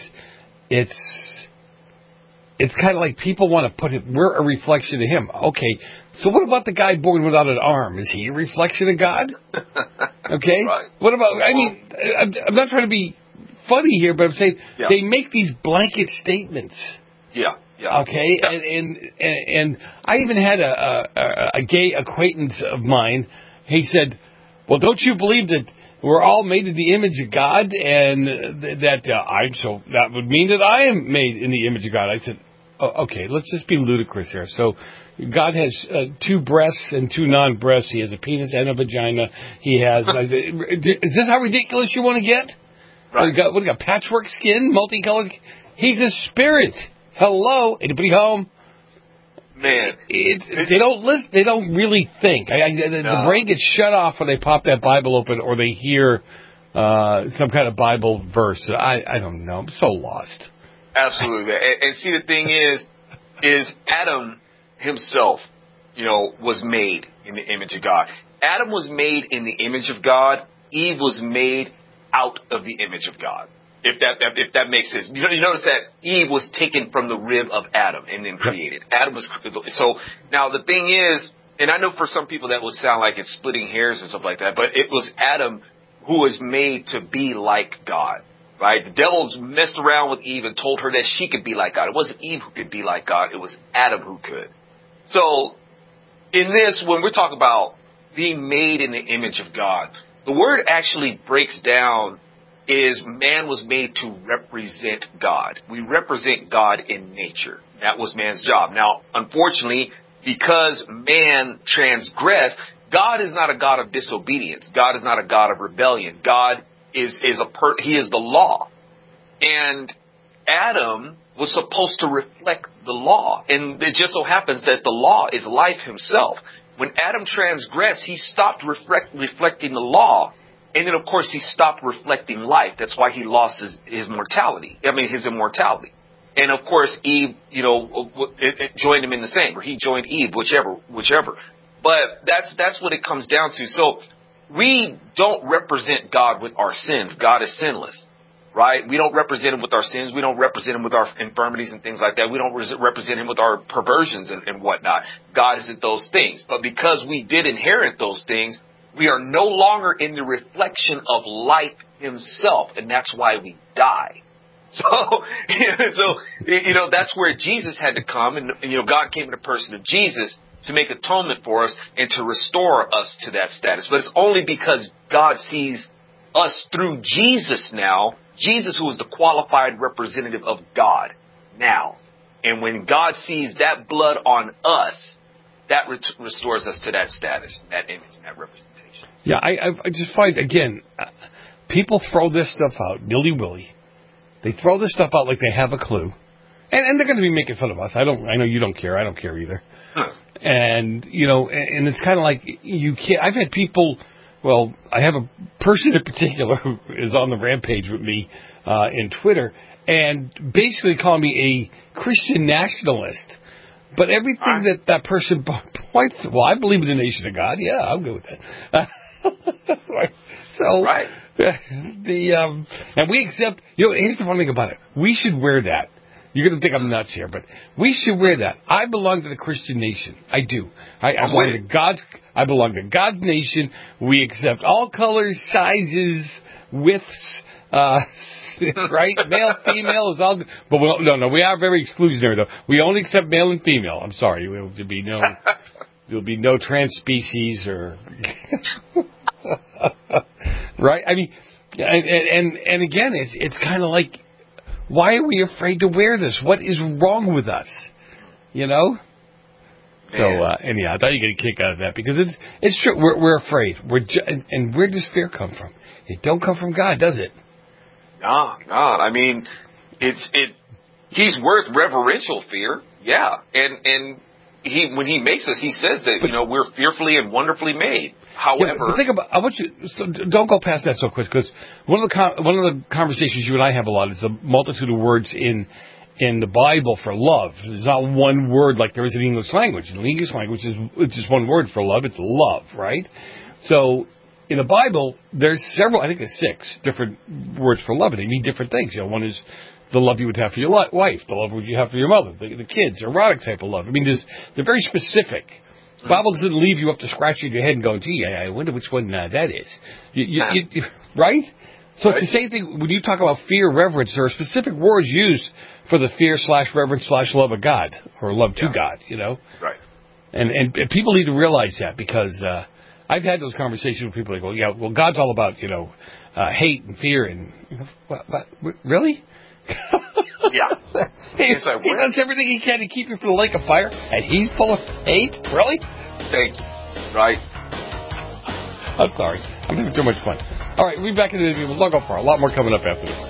it's it's kind of like people want to put it. We're a reflection of him. Okay, so what about the guy born without an arm? Is he a reflection of God? Okay. Right. What about? I mean, I'm, I'm not trying to be funny here, but I'm saying yeah. they make these blanket statements. Yeah. Yeah. Okay, yeah. And, and and and I even had a, a a gay acquaintance of mine. He said, well, don't you believe that we're all made in the image of God, and that uh, I'm so that would mean that I am made in the image of God? I said, oh, okay, let's just be ludicrous here. So God has uh, two breasts and two non-breasts. He has a penis and a vagina. He has. Uh, is this how ridiculous you want to get? Right. What, got, what got patchwork skin, multicolored? He's a spirit. Hello, anybody home? Man, it, it, they don't listen. They don't really think. I, I, the, no. the brain gets shut off when they pop that Bible open or they hear uh, some kind of Bible verse. I, I don't know. I'm so lost. Absolutely. and, and see, the thing is, is Adam himself, you know, was made in the image of God. Adam was made in the image of God. Eve was made out of the image of God. If that if that makes sense, you, know, you notice that Eve was taken from the rib of Adam and then created. Adam was so now the thing is, and I know for some people that would sound like it's splitting hairs and stuff like that, but it was Adam who was made to be like God, right? The devil messed around with Eve and told her that she could be like God. It wasn't Eve who could be like God; it was Adam who could. So in this, when we're talking about being made in the image of God, the word actually breaks down. Is man was made to represent God. We represent God in nature. That was man's job. Now, unfortunately, because man transgressed, God is not a God of disobedience. God is not a God of rebellion. God is, is a per, he is the law. And Adam was supposed to reflect the law. And it just so happens that the law is life himself. When Adam transgressed, he stopped reflect, reflecting the law. And then, of course, he stopped reflecting life. That's why he lost his, his mortality. I mean, his immortality. And, of course, Eve, you know, it, it joined him in the same, or he joined Eve, whichever, whichever. But that's that's what it comes down to. So we don't represent God with our sins. God is sinless, right? We don't represent him with our sins. We don't represent him with our infirmities and things like that. We don't represent him with our perversions and, and whatnot. God isn't those things. But because we did inherit those things, we are no longer in the reflection of life himself, and that's why we die. So, so you know, that's where Jesus had to come, and, you know, God came in the person of Jesus to make atonement for us and to restore us to that status. But it's only because God sees us through Jesus now, Jesus who is the qualified representative of God now. And when God sees that blood on us, that re- restores us to that status, that image, and that representation. Yeah, I, I just find, again, uh, people throw this stuff out, nilly-willy. They throw this stuff out like they have a clue. And, and they're going to be making fun of us. I don't. I know you don't care. I don't care either. Huh. And, you know, and, and it's kind of like you can't. I've had people, well, I have a person in particular who is on the rampage with me uh, in Twitter and basically call me a Christian nationalist. But everything right. that that person points to, well, I believe in the nation of God. Yeah, I'm good with that. So, right. the um, and we accept. You know, here's the funny thing about it. We should wear that. You're going to think I'm nuts here, but we should wear that. I belong to the Christian nation. I do. I, I belong to God's. I belong to God's nation. We accept all colors, sizes, widths. Uh, right? Male, female is all good. But we, no, no, we are very exclusionary, though. We only accept male and female. I'm sorry. There'll be no, there'll be no trans species or, right? I mean, and, and, and again, it's, it's kind of like, why are we afraid to wear this? What is wrong with us? You know? So, uh, anyhow, I thought you'd get a kick out of that because it's, it's true. We're, we're afraid. We're ju- and, and where does fear come from? It don't come from God, does it? Nah, God. I mean, it's it. He's worth reverential fear, yeah. And and he when he makes us, he says that you know we're fearfully and wonderfully made. However, yeah, but think about. I want you. So don't go past that so quick because one of the con- one of the conversations you and I have a lot is the multitude of words in in the Bible for love. There's not one word like there is in English language. In the English language, is it's just one word for love. It's love, right? So. In the Bible, there's several, I think there's six different words for love, and they mean different things. You know, one is the love you would have for your li- wife, the love you have for your mother, the, the kids, erotic type of love. I mean, there's, they're very specific. The Bible doesn't leave you up to scratching your head and going, gee, I, I wonder which one uh, that is. You, you, you, you, right? So right. It's the same thing when you talk about fear, reverence. There are specific words used for the fear slash reverence slash love of God, or love to yeah. God, you know? Right. And, and, and people need to realize that because... Uh, I've had those conversations with people that go, yeah, well, God's all about, you know, uh, hate and fear and, you know, what, what, really? Yeah. he, yes, I he does everything he can to keep you from the lake of fire, and he's full of hate? Really? Thank you. Right. I'm sorry. I'm having too much fun. All right, we'll be back in the interview. We'll not go far. A lot more coming up after this.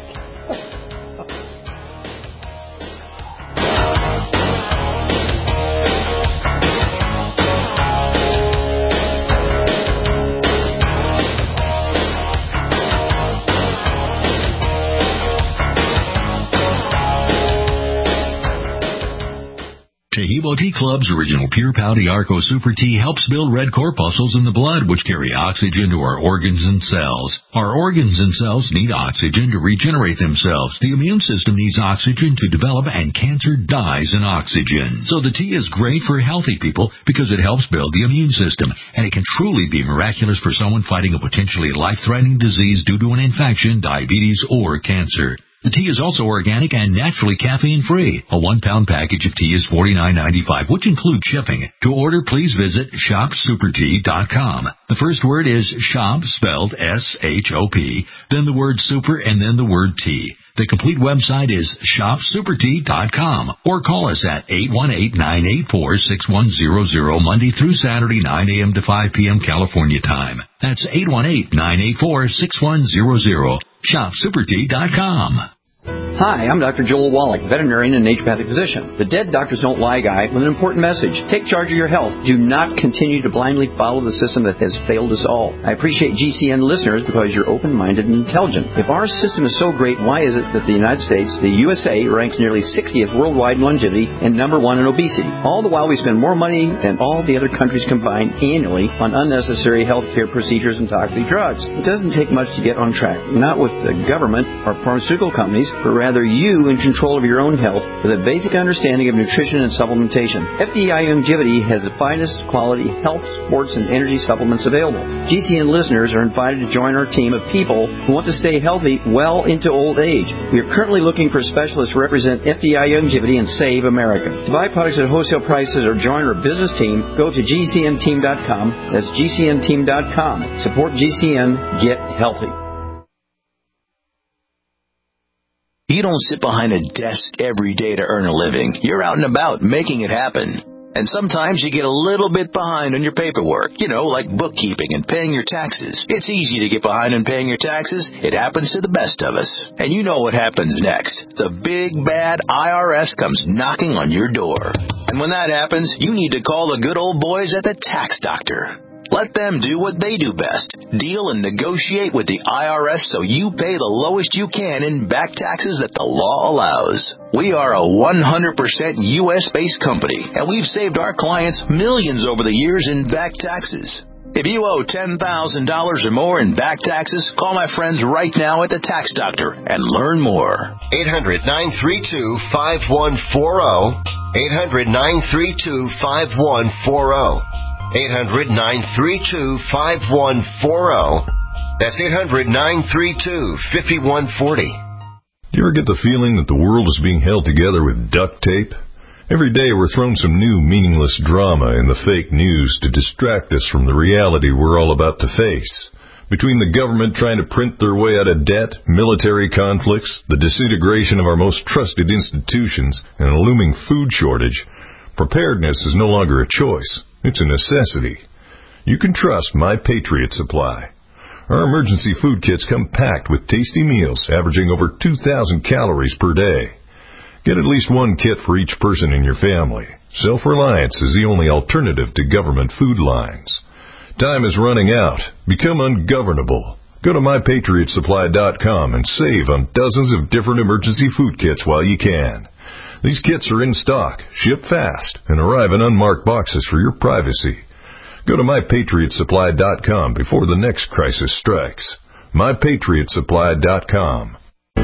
Taheebo Tea Club's original Pure Pouty Arco Super Tea helps build red corpuscles in the blood, which carry oxygen to our organs and cells. Our organs and cells need oxygen to regenerate themselves. The immune system needs oxygen to develop, and cancer dies in oxygen. So the tea is great for healthy people because it helps build the immune system, and it can truly be miraculous for someone fighting a potentially life-threatening disease due to an infection, diabetes, or cancer. The tea is also organic and naturally caffeine-free. A one-pound package of tea is forty-nine ninety-five, which includes shipping. To order, please visit shop super tea dot com. The first word is shop, spelled S H O P, then the word super, and then the word tea. The complete website is shop super tea dot com, or call us at eight one eight, nine eight four, six one zero zero, Monday through Saturday, nine a.m. to five p.m. California time. That's eight one eight, nine eight four, six one zero zero. shop super tea dot com. Hi, I'm Doctor Joel Wallach, veterinarian and naturopathic physician. The Dead Doctors Don't Lie guy with an important message. Take charge of your health. Do not continue to blindly follow the system that has failed us all. I appreciate G C N listeners because you're open-minded and intelligent. If our system is so great, why is it that the United States, the U S A, ranks nearly sixtieth worldwide in longevity and number one in obesity? All the while we spend more money than all the other countries combined annually on unnecessary healthcare procedures and toxic drugs. It doesn't take much to get on track. Not with the government or pharmaceutical companies, but rather Rather, you in control of your own health with a basic understanding of nutrition and supplementation. F D I Longevity has the finest quality health, sports, and energy supplements available. G C N listeners are invited to join our team of people who want to stay healthy well into old age. We are currently looking for specialists to represent F D I Longevity and Save America. To buy products at wholesale prices or join our business team, go to G C N team dot com. That's G C N team dot com. Support G C N. Get healthy. You don't sit behind a desk every day to earn a living. You're out and about making it happen. And sometimes you get a little bit behind on your paperwork, you know, like bookkeeping and paying your taxes. It's easy to get behind on paying your taxes. It happens to the best of us. And you know what happens next. The big, bad I R S comes knocking on your door. And when that happens, you need to call the good old boys at the Tax Doctor. Let them do what they do best. Deal and negotiate with the I R S so you pay the lowest you can in back taxes that the law allows. We are a one hundred percent U S based company, and we've saved our clients millions over the years in back taxes. If you owe ten thousand dollars or more in back taxes, call my friends right now at the Tax Doctor and learn more. eight hundred, nine three two, five one four zero. eight hundred, nine three two, five one four zero. eight hundred, nine three two, five one four zero. That's eight hundred, nine three two, five one four zero. Do you ever get the feeling that the world is being held together with duct tape? Every day we're thrown some new meaningless drama in the fake news to distract us from the reality we're all about to face. Between the government trying to print their way out of debt, military conflicts, the disintegration of our most trusted institutions, and a looming food shortage, preparedness is no longer a choice. It's a necessity. You can trust My Patriot Supply. Our emergency food kits come packed with tasty meals averaging over two thousand calories per day. Get at least one kit for each person in your family. Self-reliance is the only alternative to government food lines. Time is running out. Become ungovernable. Go to my patriot supply dot com and save on dozens of different emergency food kits while you can. These kits are in stock, ship fast, and arrive in unmarked boxes for your privacy. Go to my patriot supply dot com before the next crisis strikes. my patriot supply dot com.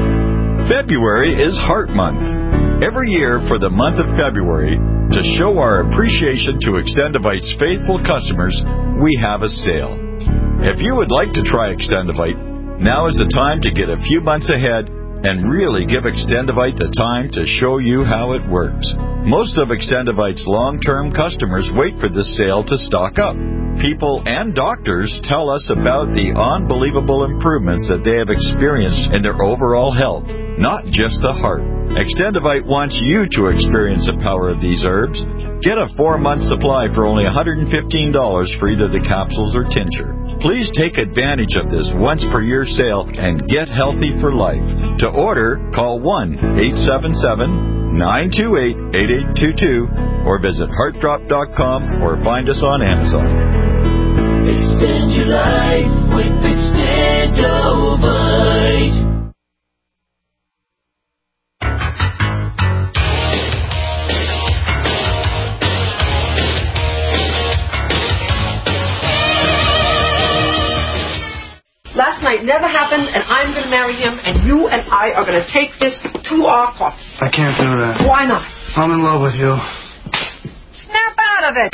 February is Heart Month. Every year for the month of February, to show our appreciation to Extendivite's faithful customers, we have a sale. If you would like to try Extendivite, now is the time to get a few months ahead and really give Extendivite the time to show you how it works. Most of Extendivite's long-term customers wait for this sale to stock up. People and doctors tell us about the unbelievable improvements that they have experienced in their overall health, not just the heart. Extendivite wants you to experience the power of these herbs. Get a four-month supply for only one hundred fifteen dollars for either the capsules or tincture. Please take advantage of this once-per-year sale and get healthy for life. To order, call one eight seven seven, nine two eight, eight eight two two or visit heart drop dot com or find us on Amazon. Extend your life with Extendovite. Last night never happened, and I'm going to marry him, and you and I are going to take this to our coffin. I can't do that. Why not? I'm in love with you. Snap out of it!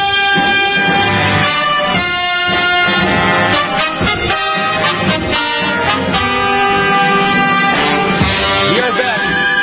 We are back.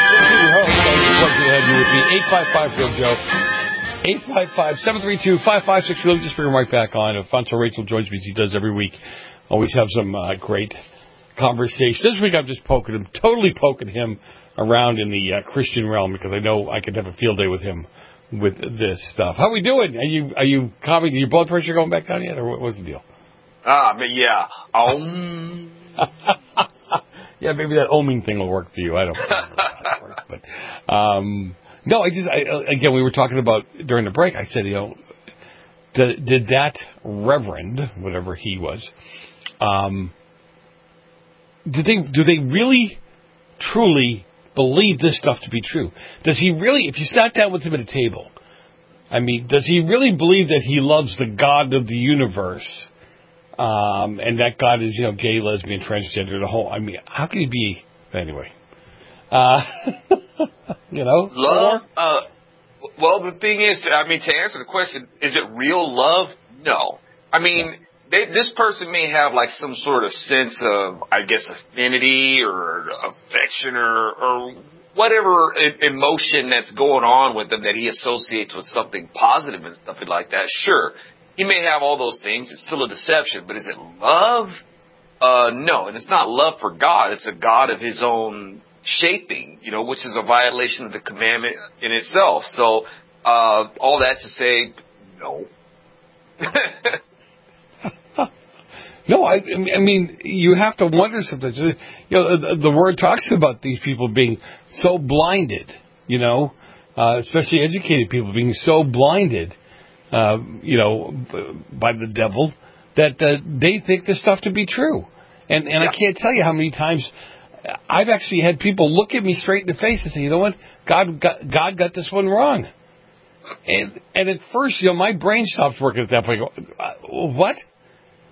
eight five five, Phil Joe. eight five five, seven three two, five five six. We'll just bring him right back on. Alfonso Rachel joins me as he does every week. Always have some uh, great conversation. This week I'm just poking him, totally poking him around in the uh, Christian realm because I know I could have a field day with him with this stuff. How we doing? Are you are you calming? Your blood pressure going back down yet, or what, what's the deal? Ah, but yeah. Um. Yeah, maybe that oming thing will work for you. I don't know how that works, but um, no, I just I, again we were talking about during the break. I said, you know, did, did that reverend, whatever he was. Um, do they do they really, truly believe this stuff to be true? Does he really, if you sat down with him at a table, I mean, does he really believe that he loves the God of the universe, um, and that God is, you know, gay, lesbian, transgender, the whole, I mean, how can he be, anyway, uh, you know? Love, uh, well, the thing is, I mean, to answer the question, is it real love? No. I mean... Yeah. They, this person may have like some sort of sense of, I guess, affinity or affection or, or whatever emotion that's going on with them that he associates with something positive and stuff like that. Sure, he may have all those things. It's still a deception, but is it love? Uh, no, and it's not love for God. It's a God of his own shaping, you know, which is a violation of the commandment in itself. So uh, all that to say, no. No, I, I mean, you have to wonder sometimes. You know, the, the word talks about these people being so blinded, you know, uh, especially educated people being so blinded, uh, you know, by the devil that uh, they think this stuff to be true. And and yeah. I can't tell you how many times I've actually had people look at me straight in the face and say, you know what, God got, God got this one wrong. And and at first, you know, my brain stops working at that point. I go, what?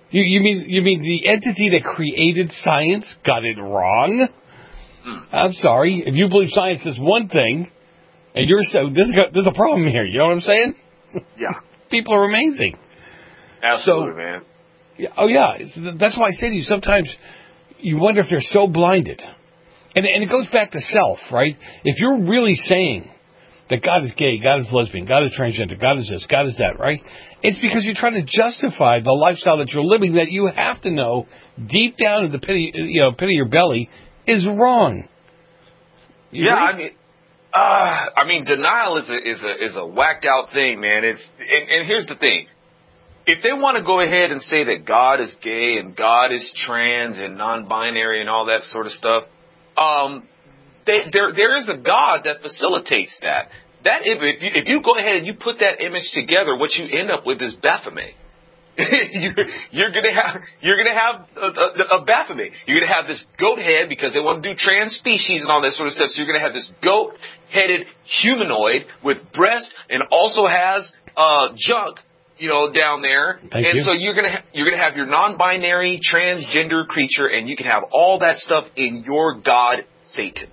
You, you mean you mean the entity that created science got it wrong? Mm. I'm sorry. If you believe science is one thing, and you're so there's a, there's a problem here. You know what I'm saying? Yeah. People are amazing. Absolutely, so, man. Yeah, oh yeah. That's why I say to you sometimes you wonder if they're so blinded, and and it goes back to self, right? If you're really saying that God is gay, God is lesbian, God is transgender, God is this, God is that, right? It's because you're trying to justify the lifestyle that you're living that you have to know deep down in the pit of, you know, pit of your belly is wrong. You yeah, agree? I mean, uh, I mean, denial is a is a is a whacked out thing, man. It's and, and here's the thing: if they want to go ahead and say that God is gay and God is trans and non-binary and all that sort of stuff, um, they, there there is a God that facilitates that. That if if you, if you go ahead and you put that image together, what you end up with is Baphomet. you're, you're gonna have you're gonna have a, a, a Baphomet. You're gonna have this goat head because they want to do trans species and all that sort of stuff. So you're gonna have this goat-headed humanoid with breast and also has uh, junk, you know, down there. Thank and you. so you're gonna ha- you're gonna have your non-binary transgender creature, and you can have all that stuff in your God Satan.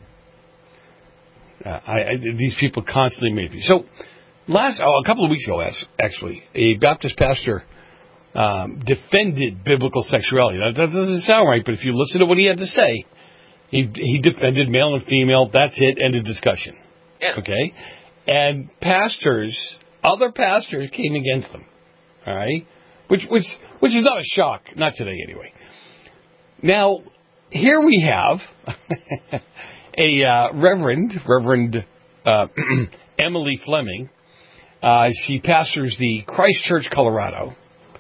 Uh, I, I, these people constantly make me. So, last oh, a couple of weeks ago, actually, a Baptist pastor um, defended biblical sexuality. That, that doesn't sound right, but if you listen to what he had to say, he he defended male and female. That's it. End of discussion. Yeah. Okay, and pastors, other pastors, came against them. All right, which which which is not a shock, not today anyway. Now, here we have. A uh, Reverend, Reverend uh, Emily Fleming, uh, she pastors the Christ Church, Colorado,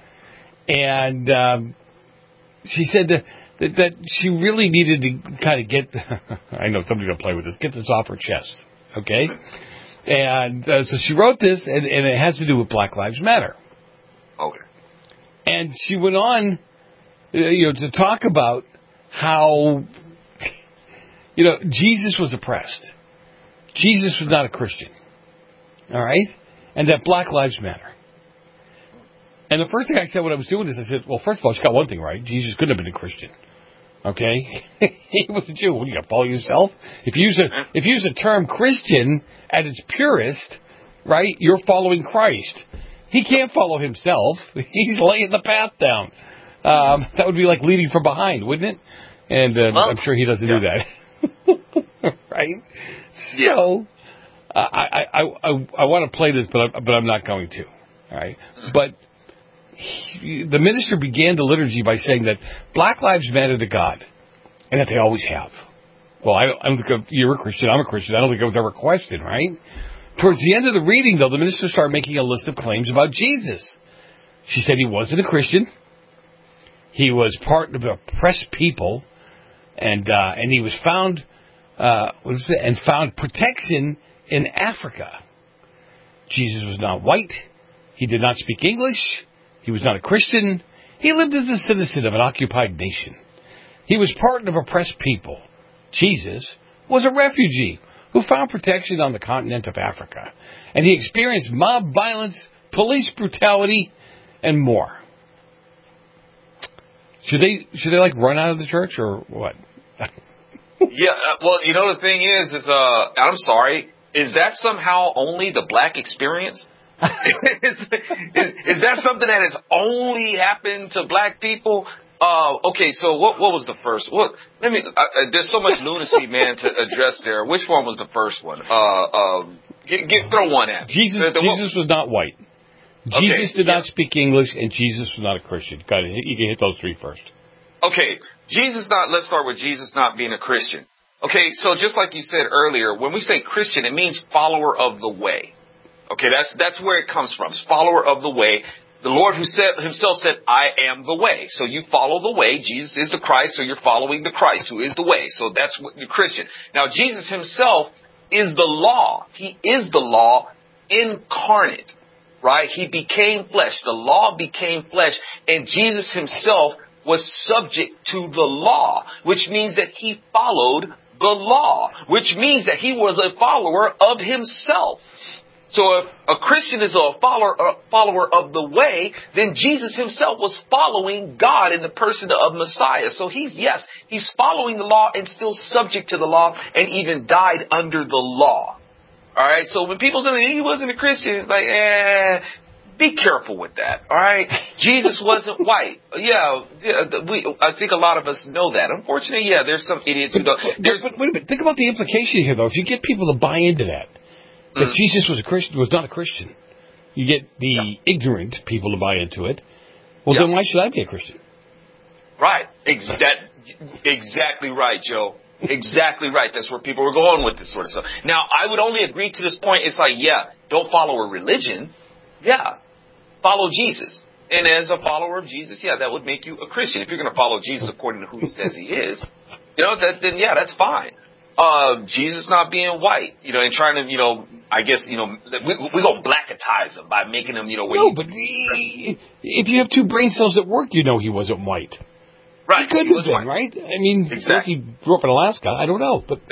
and um, she said that, that, that she really needed to kind of get, I know somebody's going to play with this, get this off her chest, okay? And uh, so she wrote this, and, and it has to do with Black Lives Matter. Okay. And she went on, uh, you know, to talk about how... You know, Jesus was oppressed. Jesus was not a Christian. All right? And that Black Lives Matter. And the first thing I said when I was doing this, I said, well, first of all, she got one thing right. Jesus couldn't have been a Christian. Okay? He was a Jew. What, you got to follow yourself? If you use a, if you use the term Christian at its purest, right, you're following Christ. He can't follow himself. He's laying the path down. Um, that would be like leading from behind, wouldn't it? And uh, well, I'm sure he doesn't yeah. do that. Right? Yeah. So, uh, I, I, I, I want to play this, but, I, but I'm not going to. All right? But he, the minister began the liturgy by saying that Black lives matter to God, and that they always have. Well, I, I don't think you're a Christian, I'm a Christian. I don't think it was ever a question, right? Towards the end of the reading, though, the minister started making a list of claims about Jesus. She said he wasn't a Christian. He was part of oppressed people. And uh, and he was found, uh, what was it? And found protection in Africa. Jesus was not white. He did not speak English. He was not a Christian. He lived as a citizen of an occupied nation. He was part of oppressed people. Jesus was a refugee who found protection on the continent of Africa. And he experienced mob violence, police brutality, and more. Should they should they like run out of the church or what? Yeah, uh, well, you know the thing is, is uh, I'm sorry, is that somehow only the black experience? is, is, is that something that has only happened to black people? Uh, okay, so what what was the first? What? Let me. Uh, there's so much lunacy, man, to address there. Which one was the first one? Uh, um, get, get throw one at me. Jesus. The, the, Jesus was not white. Jesus okay, did yeah. not speak English, and Jesus was not a Christian. Got it. You can hit those three first. Okay, Jesus not, let's start with Jesus not being a Christian. Okay, so just like you said earlier, when we say Christian, it means follower of the way. Okay, that's that's where it comes from. It's follower of the way. The Lord who said himself said, I am the way. So you follow the way. Jesus is the Christ, so you're following the Christ who is the way. So that's what you're Christian. Now, Jesus himself is the law. He is the law incarnate, right? He became flesh. The law became flesh, and Jesus himself was subject to the law, which means that he followed the law, which means that he was a follower of himself. So if a Christian is a follower, a follower of the way, then Jesus himself was following God in the person of Messiah. So he's, yes, he's following the law and still subject to the law and even died under the law. All right. So when people say he wasn't a Christian, it's like, eh, be careful with that. All right. Jesus wasn't white. Yeah. yeah we, I think a lot of us know that. Unfortunately, yeah, there's some idiots who don't. There's, but wait a minute. Think about the implication here, though. If you get people to buy into that, that mm. Jesus was a Christian, was not a Christian, you get the yeah. ignorant people to buy into it. Well, yeah. then why should I be a Christian? Right. Ex- that, exactly right, Joe. Exactly right. That's where people were going with this sort of stuff. Now, I would only agree to this point. It's like, yeah, don't follow a religion. Yeah. Follow Jesus. And as a follower of Jesus, yeah, that would make you a Christian. If you're going to follow Jesus according to who he says he is, you know, that, then yeah, that's fine. Uh, Jesus not being white, you know, and trying to, you know, I guess, you know, we, we go blackatize him by making him, you know, no, he, but he, if you have two brain cells that work, you know he wasn't white. Right. He could have been, right? I mean, exactly. He grew up in Alaska. I don't know, but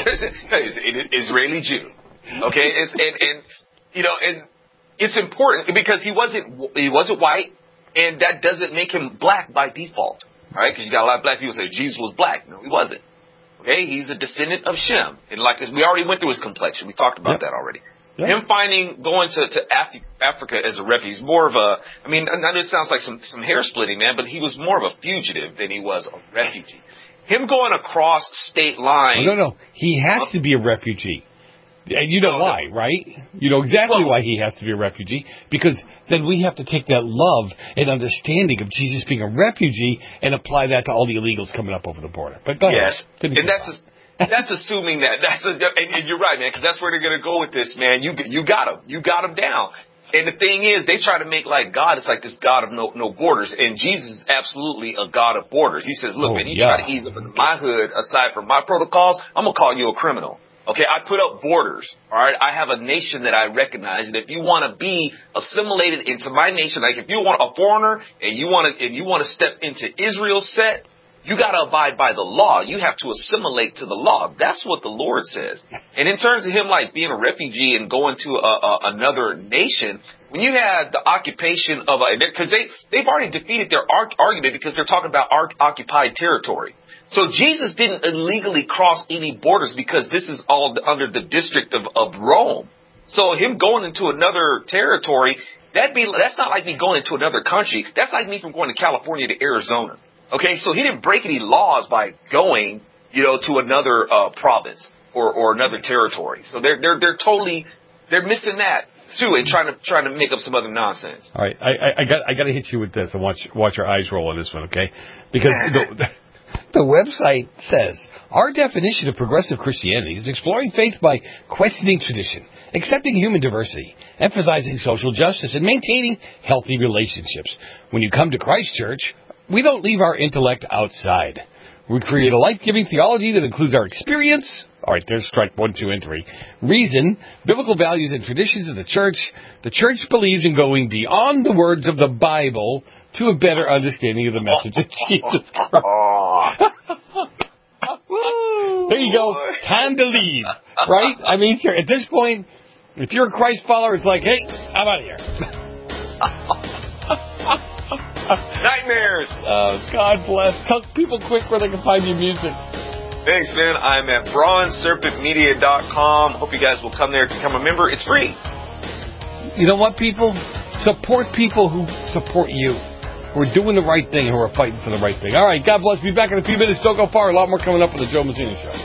he's an Israeli Jew. Okay, it's, and and you know, and it's important because he wasn't he wasn't white, and that doesn't make him black by default. All right, because you got a lot of black people say Jesus was black. No, he wasn't. Okay, he's a descendant of Shem, and like we already went through his complexion. We talked about yep. that already. Yep. Him finding going to to Af- Africa as a refugee, more of a. I mean, I know it sounds like some some hair splitting, man, but he was more of a fugitive than he was a refugee. Him going across state lines. No, no, no. He has uh, to be a refugee. And you know no, why, no. right? You know exactly well, why he has to be a refugee. Because then we have to take that love and understanding of Jesus being a refugee and apply that to all the illegals coming up over the border. But go yes, ahead. and that's a, that's assuming that that's a, and, and you're right, man, because that's where they're going to go with this, man. You you got him, you got him down. And the thing is, they try to make like God, it's like this God of no no borders, and Jesus is absolutely a God of borders. He says, look, oh, man, you yeah. try to ease up into my hood aside from my protocols, I'm gonna call you a criminal. Okay, I put up borders, all right? I have a nation that I recognize, and if you want to be assimilated into my nation, like if you want a foreigner and you want to and you want to step into Israel's set, you got to abide by the law. You have to assimilate to the law. That's what the Lord says. And in terms of him like being a refugee and going to a, a, another nation, when you had the occupation of a, because they they've already defeated their arg- argument because they're talking about arg- occupied territory. So Jesus didn't illegally cross any borders because this is all under the district of, of Rome. So him going into another territory, that'd be that's not like me going into another country. That's like me from going to California to Arizona. Okay, so he didn't break any laws by going, you know, to another uh, province or, or another territory. So they're they're they're totally they're missing that too and trying to trying to make up some other nonsense. All right, I, I, I got I got to hit you with this and watch watch your eyes roll on this one, okay? Because the, the website says our definition of progressive Christianity is exploring faith by questioning tradition, accepting human diversity, emphasizing social justice, and maintaining healthy relationships. When you come to Christ Church, we don't leave our intellect outside. We create a life-giving theology that includes our experience. All right, there's strike one, two, and three. Reason, biblical values and traditions of the church. The church believes in going beyond the words of the Bible to a better understanding of the message of Jesus Christ. There you go. Time to leave, right? I mean, at this point, if you're a Christ follower, it's like, hey, I'm out of here. Nightmares. Uh, God bless. Tell people quick where they can find your music. Thanks, man. I'm at bronze serpent media dot com. Hope you guys will come there to become a member. It's free. You know what, people? Support people who support you. Who are doing the right thing, who are fighting for the right thing. All right, God bless. Be back in a few minutes. Don't go far. A lot more coming up on the Joe Mazzino Show.